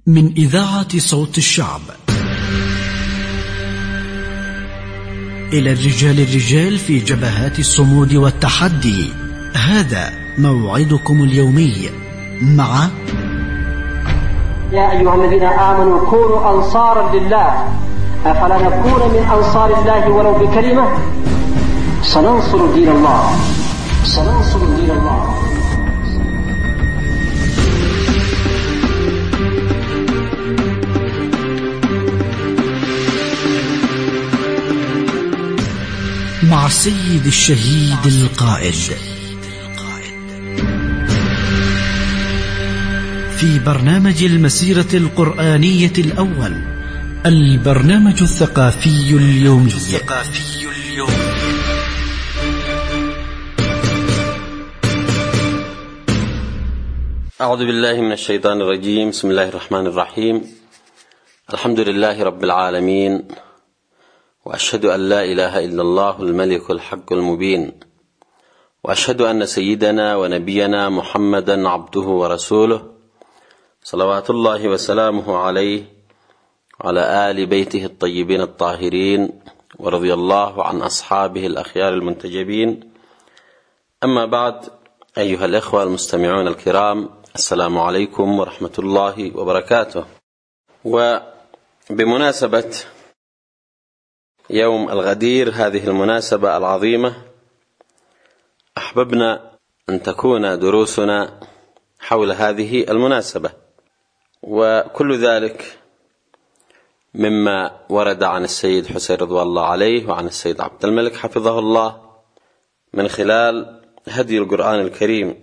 من إذاعة صوت الشعب إلى الرجال في جبهات الصمود والتحدي. هذا موعدكم اليومي مع يا أيها الذين آمنوا كونوا أنصارا لله أفلا نكون من أنصار الله ولو بكلمة. سننصر دين الله، سننصر دين الله. مع السيد الشهيد القائد في برنامج المسيرة القرآنية الأول، البرنامج الثقافي اليومي. أعوذ بالله من الشيطان الرجيم. بسم الله الرحمن الرحيم. الحمد لله رب العالمين، وأشهد أن لا إله إلا الله الملك الحق المبين، وأشهد أن سيدنا ونبينا محمدا عبده ورسوله صلوات الله وسلامه عليه وعلى آل بيته الطيبين الطاهرين، ورضي الله عن أصحابه الأخيار المنتجبين. أما بعد، أيها الإخوة المستمعون الكرام، السلام عليكم ورحمة الله وبركاته. وبمناسبة يوم الغدير، هذه المناسبة العظيمة، أحببنا أن تكون دروسنا حول هذه المناسبة، وكل ذلك مما ورد عن السيد حسين رضوان الله عليه وعن السيد عبد الملك حفظه الله من خلال هدي القرآن الكريم.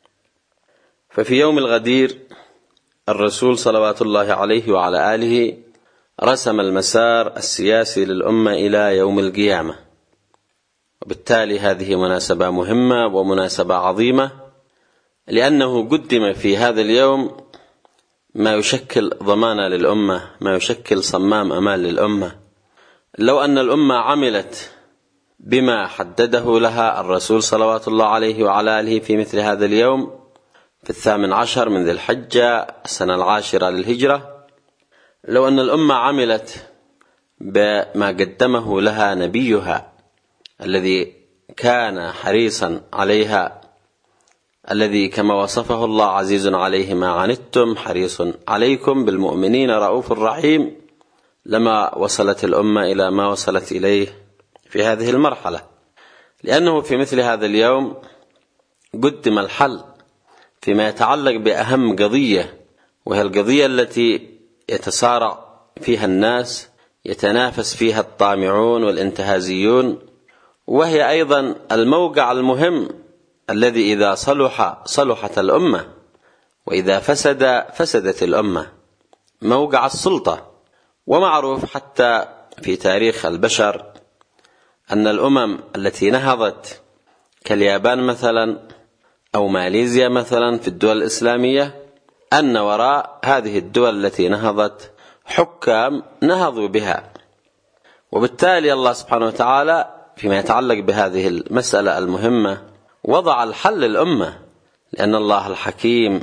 ففي يوم الغدير الرسول صلوات الله عليه وعلى آله رسم المسار السياسي للأمة إلى يوم القيامة، وبالتالي هذه مناسبة مهمة ومناسبة عظيمة، لأنه قدم في هذا اليوم ما يشكل ضمانة للأمة، ما يشكل صمام أمان للأمة. لو أن الأمة عملت بما حدده لها الرسول صلوات الله عليه وعلى آله في مثل هذا اليوم، في 18 من ذي الحجة السنة 10 للهجرة، لو أن الأمة عملت بما قدمه لها نبيها الذي كان حريصا عليها، الذي كما وصفه الله عزيز عليه ما عنتم حريص عليكم بالمؤمنين رؤوف رحيم، لما وصلت الأمة إلى ما وصلت إليه في هذه المرحلة. لأنه في مثل هذا اليوم قدم الحل فيما يتعلق بأهم قضية، وهي القضية التي يتصارع فيها الناس، يتنافس فيها الطامعون والانتهازيون، وهي أيضا الموقع المهم الذي إذا صلحت الأمة، وإذا فسدت الأمة، موقع السلطة. ومعروف حتى في تاريخ البشر أن الأمم التي نهضت كاليابان مثلا أو ماليزيا مثلا في الدول الإسلامية، أن وراء هذه الدول التي نهضت حكام نهضوا بها. وبالتالي الله سبحانه وتعالى فيما يتعلق بهذه المسألة المهمة وضع الحل للأمة، لأن الله الحكيم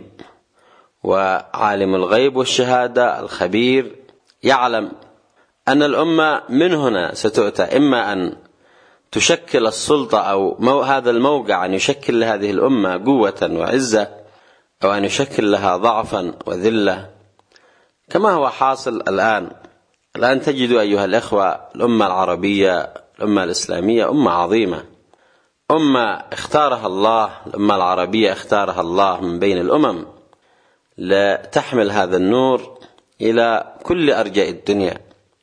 وعالم الغيب والشهادة الخبير يعلم أن الأمة من هنا ستؤتى إما أن تشكل السلطة أو هذا الموقع أن يشكل لهذه الأمة قوة وعزة، أو أن يشكل لها ضعفا وذلة، كما هو حاصل الآن تجد أيها الإخوة الأمة العربية، الأمة الإسلامية أمة عظيمة، أمة اختارها الله، الأمة العربية اختارها الله من بين الأمم لتحمل هذا النور إلى كل أرجاء الدنيا،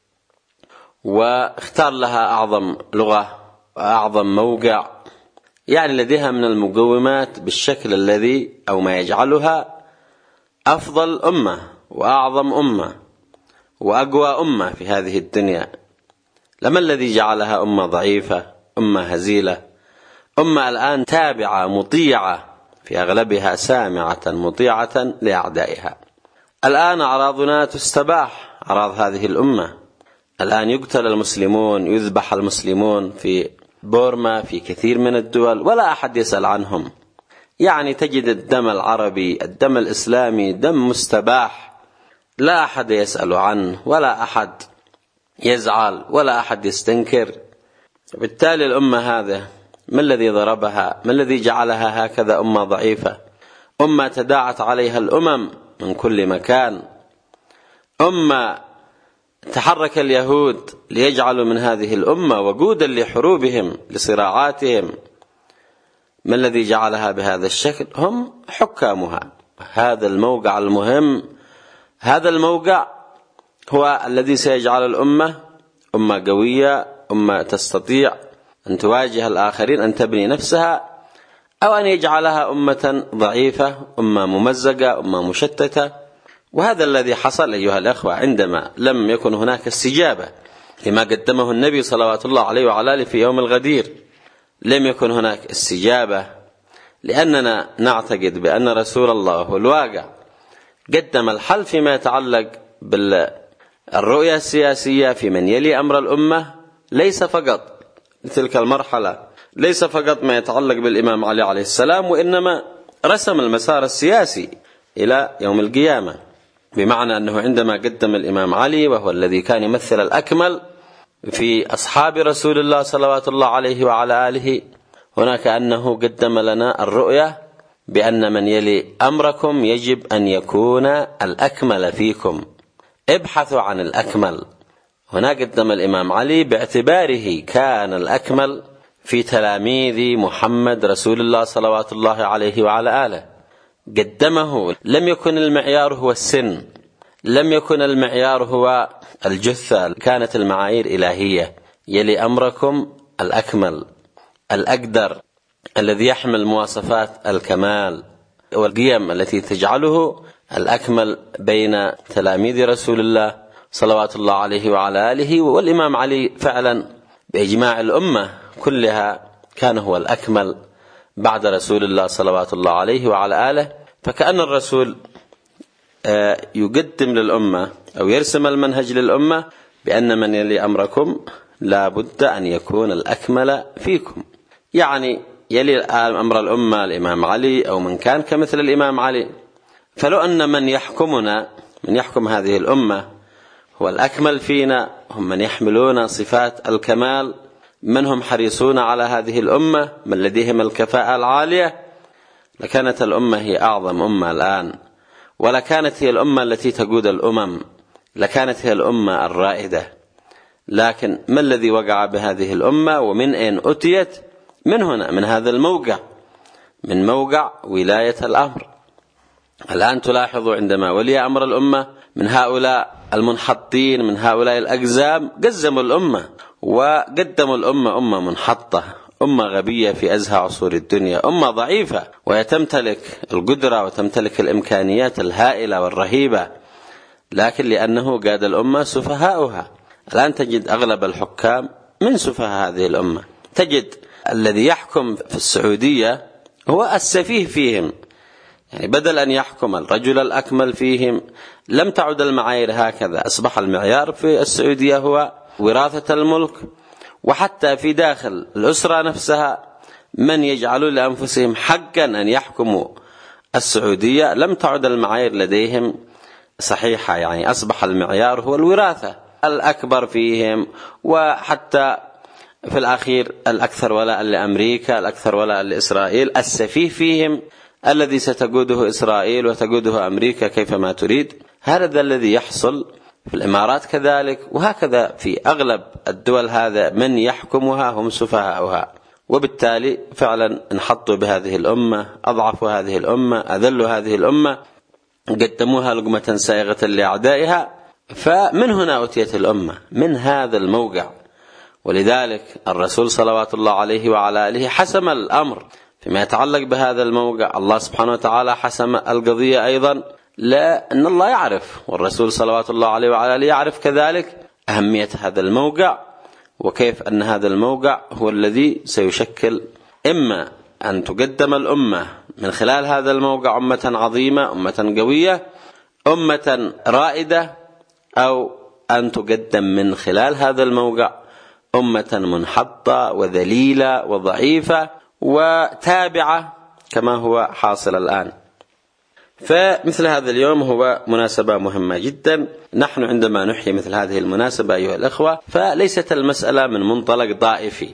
واختار لها أعظم لغة وأعظم موقع، يعني لديها من المقومات بالشكل الذي أو ما يجعلها أفضل أمة وأعظم أمة وأقوى أمة في هذه الدنيا. لما الذي جعلها أمة ضعيفة، أمة هزيلة، أمة الآن تابعة مطيعة في أغلبها، سامعة مطيعة لأعدائها؟ الآن أعراضنا تستباح، أعراض هذه الأمة. الآن يقتل المسلمون، يذبح المسلمون في بورما، في كثير من الدول، ولا أحد يسأل عنهم. يعني تجد الدم العربي، الدم الإسلامي دم مستباح لا أحد يسأل عنه ولا أحد يزعل ولا أحد يستنكر. بالتالي الأمة هذا ما الذي ضربها؟ ما الذي جعلها هكذا أمة ضعيفة؟ أمة تداعت عليها الأمم من كل مكان، أمة تحرك اليهود ليجعلوا من هذه الأمة وقودا لحروبهم لصراعاتهم. ما الذي جعلها بهذا الشكل؟ هم حكامها. هذا الموقع المهم، هذا الموقع هو الذي سيجعل الأمة أمة قوية، أمة تستطيع أن تواجه الآخرين، أن تبني نفسها، أو أن يجعلها أمة ضعيفة، أمة ممزقة، أمة مشتتة. وهذا الذي حصل أيها الأخوة عندما لم يكن هناك استجابة لما قدمه النبي صلوات الله عليه وعلى آله في يوم الغدير. لم يكن هناك استجابة لأننا نعتقد بأن رسول الله هو الواقع قدم الحل فيما يتعلق بالرؤية السياسية في من يلي أمر الأمة، ليس فقط تلك المرحلة، ليس فقط ما يتعلق بالإمام علي عليه السلام، وإنما رسم المسار السياسي إلى يوم القيامة. بمعنى أنه عندما قدم الإمام علي وهو الذي كان يمثل الأكمل في أصحاب رسول الله صلوات الله عليه وعلى آله، هناك أنه قدم لنا الرؤية بأن من يلي أمركم يجب أن يكون الأكمل فيكم، ابحثوا عن الأكمل. هنا قدم الإمام علي باعتباره كان الأكمل في تلاميذ محمد رسول الله صلوات الله عليه وعلى آله، قدمه. لم يكن المعيار هو السن، لم يكن المعيار هو الجثة، كانت المعايير إلهية. يلي أمركم الأكمل الأقدر الذي يحمل مواصفات الكمال والقيم التي تجعله الأكمل بين تلاميذ رسول الله صلوات الله عليه وعلى آله. والإمام علي فعلا بإجماع الأمة كلها كان هو الأكمل بعد رسول الله صلوات الله عليه وعلى آله. فكأن الرسول يقدم للأمة أو يرسم المنهج للأمة بأن من يلي أمركم لا بد أن يكون الأكمل فيكم، يعني يلي أمر الأمة الإمام علي أو من كان كمثل الإمام علي. فلو أن من يحكمنا، من يحكم هذه الأمة هو الأكمل فينا، هم من يحملون صفات الكمال، من هم حريصون على هذه الأمة، من لديهم الكفاءة العالية، لكانت الأمة هي أعظم أمة الآن، ولكانت هي الأمة التي تقود الأمم، لكانت هي الأمة الرائدة. لكن ما الذي وقع بهذه الأمة ومن أين أتيت؟ من هنا، من هذا الموقع، من موقع ولاية الأمر. الآن تلاحظوا عندما ولي أمر الأمة من هؤلاء المنحطين، من هؤلاء الأقزام، قزموا الأمة وقدموا الأمة أمة منحطة، أمة غبية في أزهى عصور الدنيا، أمة ضعيفة وهي تمتلك القدرة وتمتلك الإمكانيات الهائلة والرهيبة، لكن لأنه قاد الأمة سفهاؤها. الآن تجد أغلب الحكام من سفهاء هذه الأمة، تجد الذي يحكم في السعودية هو السفيه فيهم، يعني بدل أن يحكم الرجل الأكمل فيهم لم تعد المعايير هكذا. أصبح المعيار في السعودية هو وراثة الملك، وحتى في داخل الأسرة نفسها من يجعلوا لأنفسهم حقا أن يحكموا السعودية لم تعد المعايير لديهم صحيحة، يعني أصبح المعيار هو الوراثة، الأكبر فيهم، وحتى في الأخير الأكثر ولاء لأمريكا، الأكثر ولاء لإسرائيل، السفيه فيهم الذي ستقوده إسرائيل وتقوده أمريكا كيفما تريد. هذا الذي يحصل في الإمارات كذلك، وهكذا في أغلب الدول. هذا من يحكمها هم سفهاؤها، وبالتالي فعلا انحطوا بهذه الأمة، أضعفوا هذه الأمة، أذلوا هذه الأمة، قدموها لقمة سائغة لأعدائها. فمن هنا أتيت الأمة، من هذا الموقع. ولذلك الرسول صلوات الله عليه وعلى آله حسم الأمر فيما يتعلق بهذا الموقع. الله سبحانه وتعالى حسم القضية أيضا، لأن الله يعرف، والرسول صلوات الله عليه وعلى آله يعرف كذلك أهمية هذا الموقع، وكيف أن هذا الموقع هو الذي سيشكل إما أن تقدم الأمة من خلال هذا الموقع أمة عظيمة، أمة قوية، أمة رائدة، أو أن تقدم من خلال هذا الموقع أمة منحطة وذليلة وضعيفة وتابعة كما هو حاصل الآن. فمثل هذا اليوم هو مناسبة مهمة جدا. نحن عندما نحيي مثل هذه المناسبة أيها الأخوة فليست المسألة من منطلق طائفي،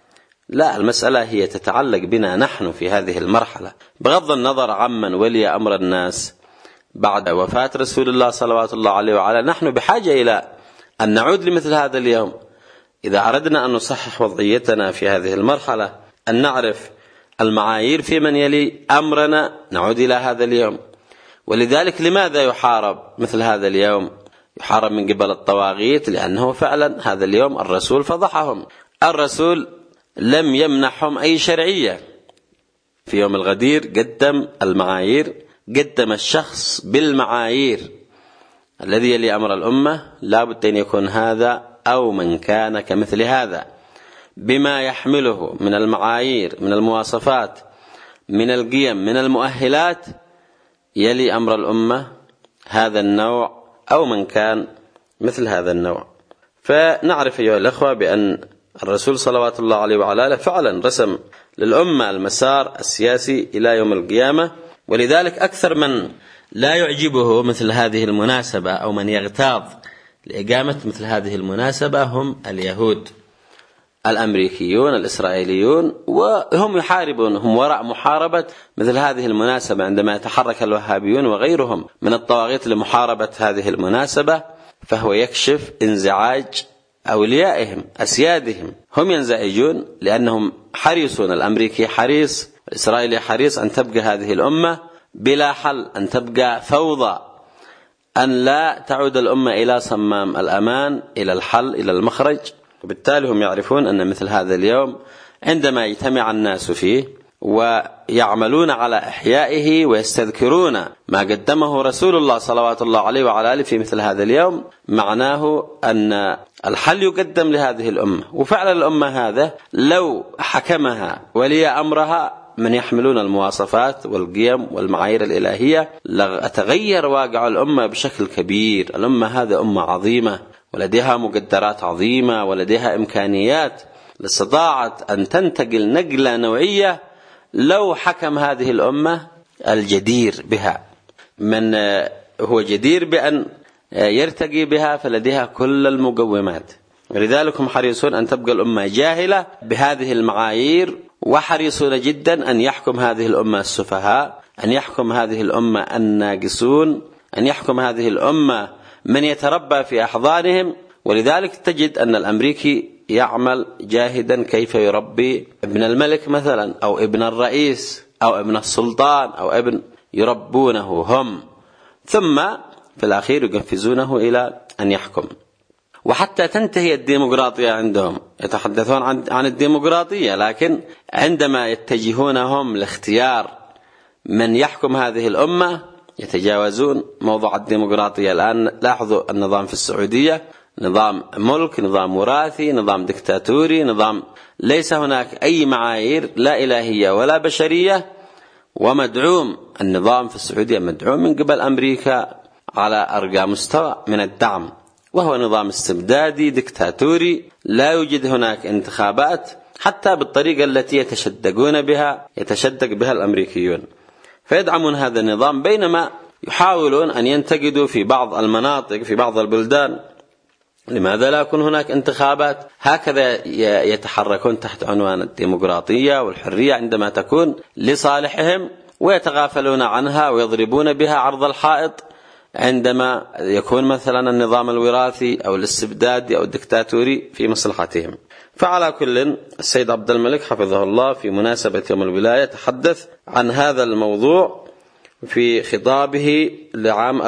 لا، المسألة هي تتعلق بنا نحن في هذه المرحلة، بغض النظر عمن ولي أمر الناس بعد وفاة رسول الله صلوات الله عليه وعلى. نحن بحاجة إلى أن نعود لمثل هذا اليوم إذا أردنا أن نصحح وضعيتنا في هذه المرحلة، أن نعرف المعايير في من يلي أمرنا، نعود إلى هذا اليوم. ولذلك لماذا يحارب مثل هذا اليوم؟ يحارب من قبل الطواغيت لأنه فعلا هذا اليوم الرسول فضحهم. الرسول لم يمنحهم أي شرعية. في يوم الغدير قدم المعايير، قدم الشخص بالمعايير الذي يلي أمر الأمة لا بد أن يكون هذا أو من كان كمثل هذا، بما يحمله من المعايير، من المواصفات، من القيم، من المؤهلات، يلي أمر الأمة هذا النوع أو من كان مثل هذا النوع. فنعرف أيها الأخوة بأن الرسول صلوات الله عليه وعلى آله فعلا رسم للأمة المسار السياسي إلى يوم القيامة. ولذلك أكثر من لا يعجبه مثل هذه المناسبة أو من يغتاظ لإقامة مثل هذه المناسبة هم اليهود، الأمريكيون، الإسرائيليون، وهم يحاربون، هم وراء محاربة مثل هذه المناسبة. عندما يتحرك الوهابيون وغيرهم من الطواغيت لمحاربة هذه المناسبة فهو يكشف انزعاج أوليائهم أسيادهم. هم ينزعجون لأنهم حريصون، الأمريكي حريص، الإسرائيلي حريص أن تبقى هذه الأمة بلا حل، أن تبقى فوضى، أن لا تعود الأمة إلى صمام الأمان، إلى الحل، إلى المخرج. وبالتالي هم يعرفون أن مثل هذا اليوم عندما يجتمع الناس فيه ويعملون على إحيائه ويستذكرون ما قدمه رسول الله صلوات الله عليه وعلى آله في مثل هذا اليوم، معناه أن الحل يقدم لهذه الأمة. وفعلا الأمة هذا لو حكمها ولي أمرها من يحملون المواصفات والقيم والمعايير الإلهية لتغير واقع الأمة بشكل كبير. الأمة هذا أمة عظيمة ولديها مقدرات عظيمة ولديها إمكانيات لاستطاعت أن تنتقل نقلة نوعية لو حكم هذه الأمة الجدير بها، من هو جدير بأن يرتقي بها فلديها كل المقومات. ولذلك هم حريصون أن تبقى الأمة جاهلة بهذه المعايير، وحريصون جدا أن يحكم هذه الأمة السفهاء، أن يحكم هذه الأمة الناقصون، أن يحكم هذه الأمة من يتربى في أحضانهم. ولذلك تجد أن الأمريكي يعمل جاهدا كيف يربي ابن الملك مثلا أو ابن الرئيس أو ابن السلطان أو ابن، يربونه هم، ثم في الأخير يقفزونه إلى أن يحكم. وحتى تنتهي الديمقراطية عندهم، يتحدثون عن الديمقراطية، لكن عندما يتجهون هم لاختيار من يحكم هذه الأمة يتجاوزون موضوع الديمقراطية. الآن لاحظوا النظام في السعودية نظام ملك، نظام وراثي، نظام دكتاتوري، نظام ليس هناك أي معايير لا إلهية ولا بشرية، ومدعوم النظام في السعودية مدعوم من قبل أمريكا على أرقى مستوى من الدعم، وهو نظام استبدادي دكتاتوري. لا يوجد هناك انتخابات حتى بالطريقة التي يتشدق بها الأمريكيون، فيدعمون هذا النظام، بينما يحاولون أن ينتقدوا في بعض المناطق في بعض البلدان لماذا لا يكون هناك انتخابات. هكذا يتحركون تحت عنوان الديمقراطية والحرية عندما تكون لصالحهم، ويتغافلون عنها ويضربون بها عرض الحائط عندما يكون مثلا النظام الوراثي أو الاستبدادي أو الدكتاتوري في مصلحتهم. فعلى كل، السيد عبد الملك حفظه الله في مناسبة يوم الولاية تحدث عن هذا الموضوع في خطابه لعام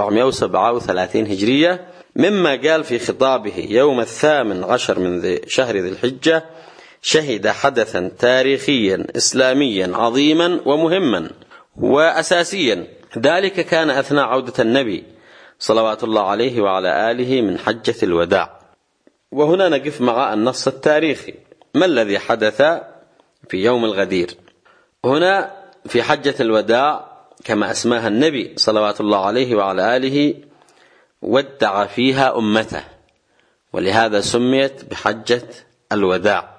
1437 هجرية، مما قال في خطابه: يوم 18 من شهر ذي الحجة شهد حدثا تاريخيا إسلاميا عظيما ومهما وأساسيا، ذلك كان أثناء عودة النبي صلوات الله عليه وعلى آله من حجة الوداع. وهنا نقف مع النص التاريخي. ما الذي حدث في يوم الغدير؟ هنا في حجة الوداع كما أسماها النبي صلوات الله عليه وعلى آله ودع فيها أمته، ولهذا سميت بحجة الوداع.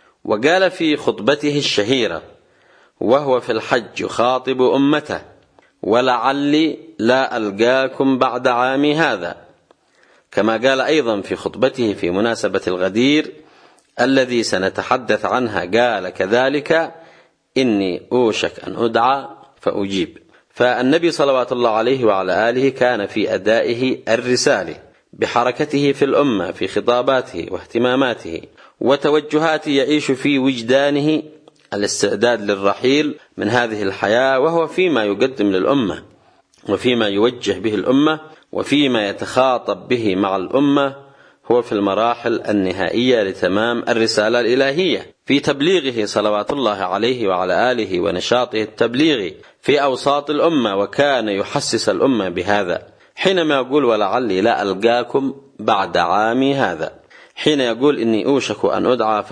وقال في خطبته الشهيرة وهو في الحج يخاطب أمته ولعلي لا ألقاكم بعد عامي هذا، كما قال أيضا في خطبته في مناسبة الغدير الذي سنتحدث عنها، قال كذلك إني أوشك أن أدعى فأجيب. فالنبي صلوات الله عليه وعلى آله كان في أدائه الرسالة بحركته في الأمة، في خطاباته واهتماماته وتوجهاته، يعيش في وجدانه الاستعداد للرحيل من هذه الحياة، وهو فيما يقدم للأمة وفيما يوجه به الأمة وفيما يتخاطب به مع الأمة هو في المراحل النهائية لتمام الرسالة الإلهية، في تبليغه صلوات الله عليه وعلى آله ونشاطه التبليغي في أوساط الأمة، وكان يحسس الأمة بهذا حينما يقول ولعلي لا ألقاكم بعد عامي هذا، حين يقول إني أوشك أن أدعى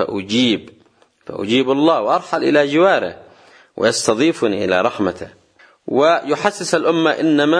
فأجيب الله وأرحل إلى جواره ويستضيفني إلى رحمته، ويحسس الأمة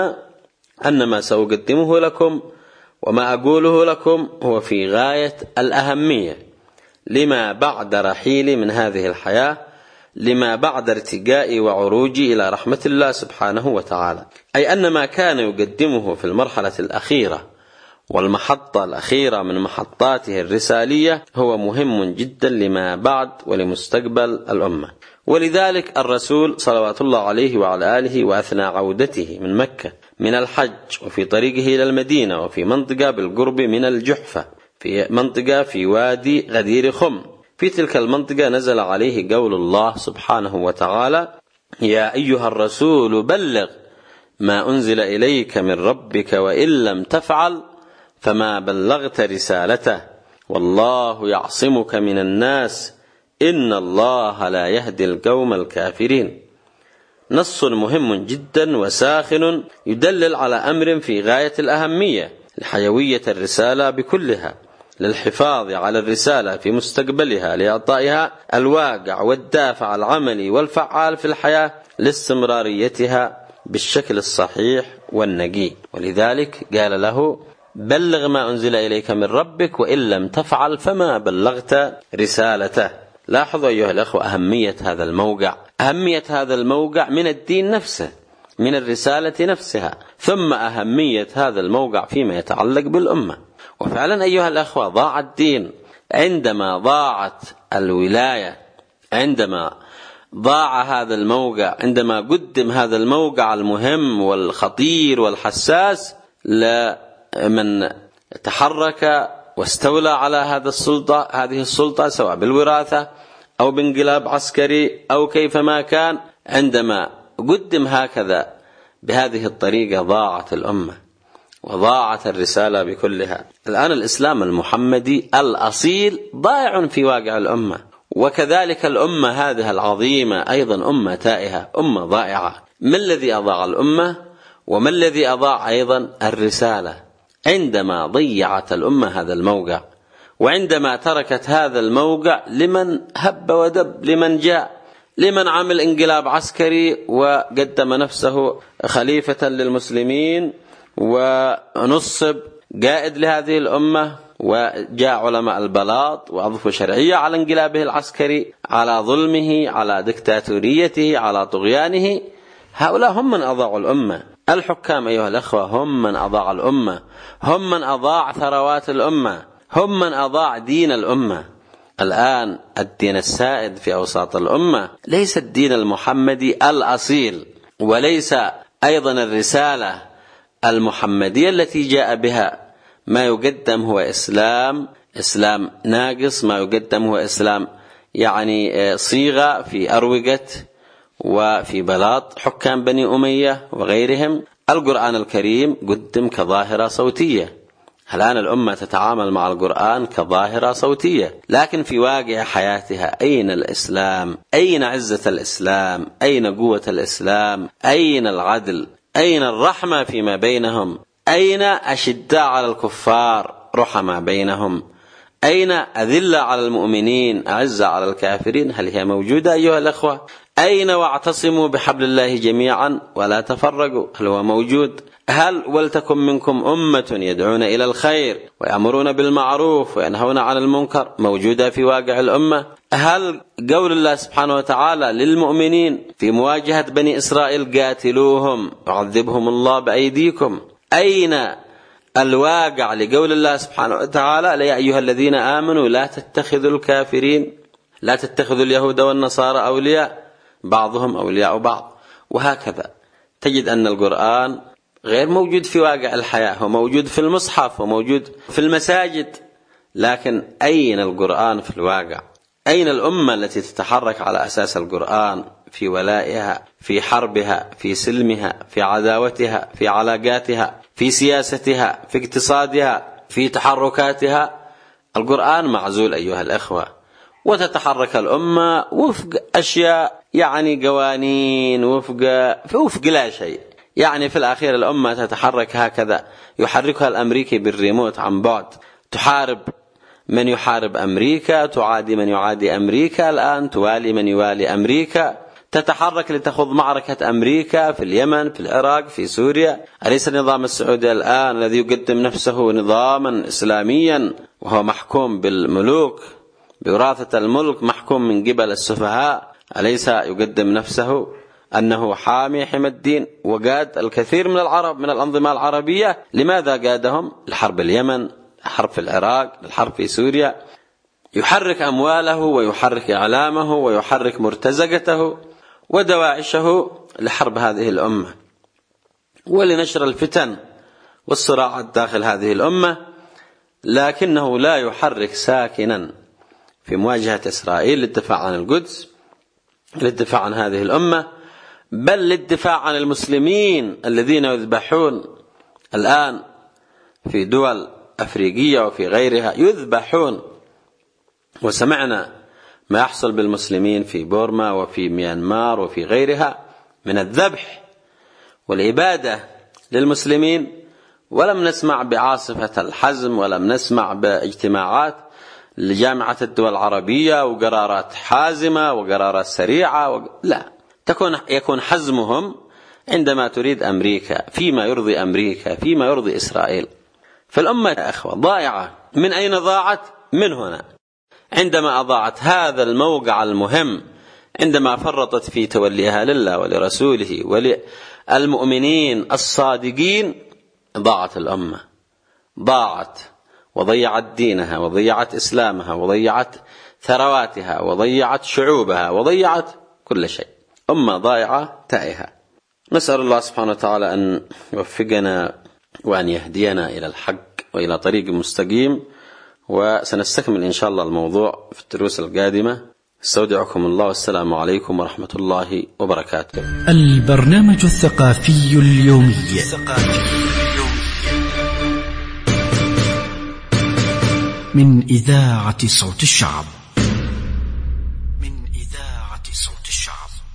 أن ما سأقدمه لكم وما أقوله لكم هو في غاية الأهمية لما بعد رحيلي من هذه الحياة، لما بعد ارتقائي وعروجي إلى رحمة الله سبحانه وتعالى. أي أن ما كان يقدمه في المرحلة الأخيرة والمحطة الأخيرة من محطاته الرسالية هو مهم جدا لما بعد ولمستقبل الأمة. ولذلك الرسول صلوات الله عليه وعلى آله وأثناء عودته من مكة من الحج وفي طريقه إلى المدينة وفي منطقة بالقرب من الجحفة، في منطقة في وادي غدير خم، في تلك المنطقة نزل عليه قول الله سبحانه وتعالى: يا أيها الرسول بلغ ما أنزل إليك من ربك وإن لم تفعل فما بلغت رسالته والله يعصمك من الناس إن الله لا يهدي القوم الكافرين. نص مهم جدا وساخن يدلل على أمر في غاية الأهمية لحيوية الرسالة بكلها، للحفاظ على الرسالة في مستقبلها، لإعطائها الواقع والدافع العملي والفعال في الحياة، لاستمراريتها بالشكل الصحيح والنقي. ولذلك قال له: بلغ ما أنزل إليك من ربك وإن لم تفعل فما بلغت رسالته. لاحظوا أيها الأخوة أهمية هذا الموقع، أهمية هذا الموقع من الدين نفسه، من الرسالة نفسها، ثم أهمية هذا الموقع فيما يتعلق بالأمة. وفعلا أيها الأخوة ضاع الدين عندما ضاعت الولاية، عندما ضاع هذا الموقع، عندما قدم هذا الموقع المهم والخطير والحساس لمن تحرك واستولى على هذه السلطة سواء بالوراثة أو بانقلاب عسكري أو كيفما كان. عندما قدم هكذا بهذه الطريقة ضاعت الأمة وضاعت الرسالة بكلها. الآن الإسلام المحمدي الأصيل ضائع في واقع الأمة، وكذلك الأمة هذه العظيمة أيضا أمة تائهة، أمة ضائعة. ما الذي أضاع الأمة وما الذي أضاع أيضا الرسالة؟ عندما ضيعت الأمة هذا الموقع، وعندما تركت هذا الموقع لمن هب ودب، لمن جاء، لمن عمل انقلاب عسكري وقدم نفسه خليفة للمسلمين ونصب قائد لهذه الأمة، وجاء علماء البلاط وأضفوا شرعية على انقلابه العسكري، على ظلمه، على دكتاتوريته، على طغيانه. هؤلاء هم من أضاعوا الأمة. الحكام أيها الأخوة هم من أضاع الأمة، هم من أضاع ثروات الأمة، هم من أضاع دين الأمة. الآن الدين السائد في أوساط الأمة ليس الدين المحمدي الأصيل، وليس أيضا الرسالة المحمدية التي جاء بها. ما يقدم هو إسلام ناقص، ما يقدم هو إسلام يعني صيغة في أروقة وفي بلاط حكام بني أمية وغيرهم. القرآن الكريم قدم كظاهرة صوتية. الآن الأمة تتعامل مع القرآن كظاهرة صوتية، لكن في واقع حياتها أين الإسلام؟ أين عزة الإسلام؟ أين قوة الإسلام؟ أين العدل؟ أين الرحمة فيما بينهم؟ أين أشداء على الكفار رحمة بينهم؟ أين أذلة على المؤمنين أعزة على الكافرين؟ هل هي موجودة أيها الأخوة؟ أين واعتصموا بحبل الله جميعا ولا تفرقوا؟ هل هو موجود؟ هل ولتكن منكم أمة يدعون إلى الخير ويأمرون بالمعروف وينهون عن المنكر موجودة في واقع الأمة؟ هل قول الله سبحانه وتعالى للمؤمنين في مواجهة بني إسرائيل قاتلوهم يعذبهم الله بأيديكم، أين الواقع لقول الله سبحانه وتعالى يا أيها الذين آمنوا لا تتخذوا الكافرين، لا تتخذوا اليهود والنصارى أولياء بعضهم أولياء بعض؟ وهكذا تجد أن القرآن غير موجود في واقع الحياة، هو موجود في المصحف وموجود في المساجد، لكن أين القرآن في الواقع؟ أين الأمة التي تتحرك على أساس القرآن في ولائها، في حربها، في سلمها، في عداوتها، في علاقاتها، في سياستها، في اقتصادها، في تحركاتها؟ القرآن معزول أيها الأخوة، وتتحرك الأمة وفق أشياء قوانين وفق لا شيء. في الأخير الأمة تتحرك هكذا، يحركها الأمريكي بالريموت عن بعد، تحارب من يحارب أمريكا، تعادي من يعادي أمريكا، الآن توالي من يوالي أمريكا، تتحرك لتخوض معركة أمريكا في اليمن، في العراق، في سوريا. أليس النظام السعودي الآن الذي يقدم نفسه نظاما إسلاميا وهو محكوم بالملوك بوراثة الملك، محكوم من قبل السفهاء، أليس يقدم نفسه أنه حامي حمى الدين؟ وقاد الكثير من العرب من الأنظمة العربية. لماذا قادهم؟ الحرب اليمن، الحرب في العراق، الحرب في سوريا. يحرك أمواله ويحرك إعلامه ويحرك مرتزقته ودواعشه لحرب هذه الأمة ولنشر الفتن والصراعات داخل هذه الأمة، لكنه لا يحرك ساكنا في مواجهة إسرائيل للدفاع عن القدس، للدفاع عن هذه الأمة، بل للدفاع عن المسلمين الذين يذبحون الآن في دول أفريقية وفي غيرها، يذبحون. وسمعنا ما يحصل بالمسلمين في بورما وفي ميانمار وفي غيرها من الذبح والإبادة للمسلمين، ولم نسمع بعاصفة الحزم، ولم نسمع باجتماعات لجامعة الدول العربية وقرارات حازمة وقرارات سريعة لا، يكون حزمهم عندما تريد أمريكا، فيما يرضي أمريكا، فيما يرضي إسرائيل. فالأمة يا أخوة ضائعة. من أين ضاعت؟ من هنا، عندما أضاعت هذا الموقع المهم، عندما فرطت في توليها لله ولرسوله وللمؤمنين الصادقين، ضاعت الأمة، ضاعت وضيعت دينها وضيعت إسلامها وضيعت ثرواتها وضيعت شعوبها وضيعت كل شيء. أمة ضائعة تائهة. نسأل الله سبحانه وتعالى أن يوفقنا وأن يهدينا إلى الحق وإلى طريق مستقيم، وسنستكمل إن شاء الله الموضوع في الدروس القادمة. استودعكم الله، والسلام عليكم ورحمة الله وبركاته. البرنامج الثقافي اليومي من إذاعة صوت الشعب.